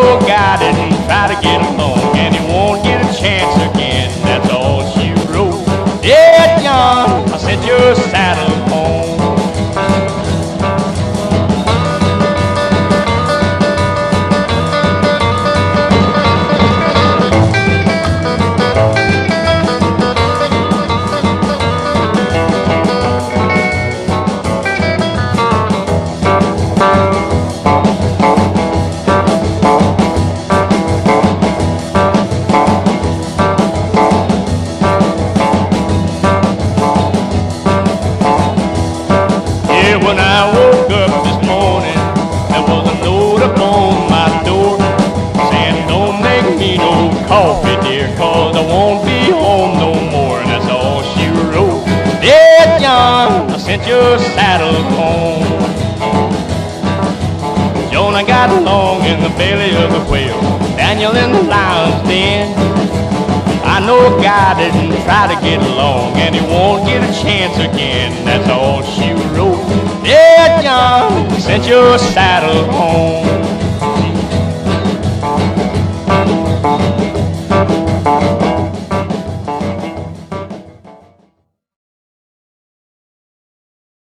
know a guy didn't try to get along, and he won't get a chance again. That's all she wrote. Dear John, I sent your saddle home. When I woke up this morning, there was a note upon my door saying, don't make me no coffee, dear, 'cause I won't be home no more. And that's all she wrote. Dear John, I sent your saddle home. Jonah got along in the belly of the whale, Daniel in the lion's den. I know God didn't try to get along, and he won't get a chance again. That's all she wrote. Dear John, sent your saddle home.